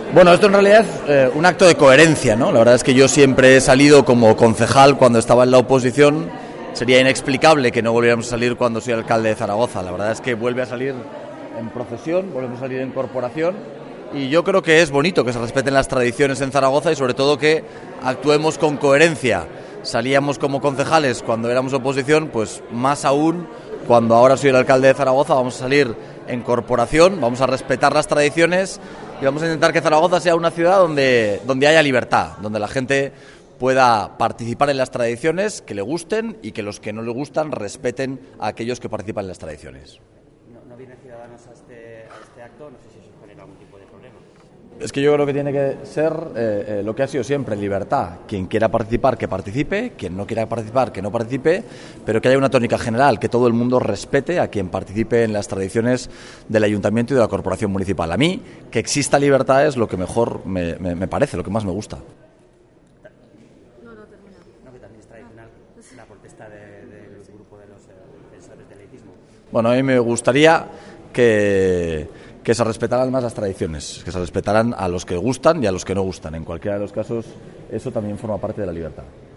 Bueno, esto en realidad es un acto de coherencia, ¿no? La verdad es que yo siempre he salido como concejal cuando estaba en la oposición. Sería inexplicable que no volviéramos a salir cuando soy alcalde de Zaragoza. La verdad es que vuelve a salir en procesión, volvemos a salir en corporación. Y yo creo que es bonito que se respeten las tradiciones en Zaragoza y sobre todo que actuemos con coherencia. Salíamos como concejales cuando éramos oposición, pues más aún cuando ahora soy el alcalde de Zaragoza vamos a salir en corporación, vamos a respetar las tradiciones y vamos a intentar que Zaragoza sea una ciudad donde haya libertad, donde la gente pueda participar en las tradiciones que le gusten y que los que no le gustan respeten a aquellos que participan en las tradiciones. ¿No vienen ciudadanos a este acto? No sé si eso genera algún tipo de problema. Es que yo creo que tiene que ser lo que ha sido siempre, libertad. Quien quiera participar, que participe, quien no quiera participar, que no participe, pero que haya una tónica general, que todo el mundo respete a quien participe en las tradiciones del ayuntamiento y de la corporación municipal. A mí, que exista libertad es lo que mejor me parece, lo que más me gusta. ¿No que también es tradicional la protesta del grupo de los defensores del laicismo? Bueno, a mí me gustaría que se respetaran más las tradiciones, que se respetaran a los que gustan y a los que no gustan. En cualquiera de los casos, eso también forma parte de la libertad.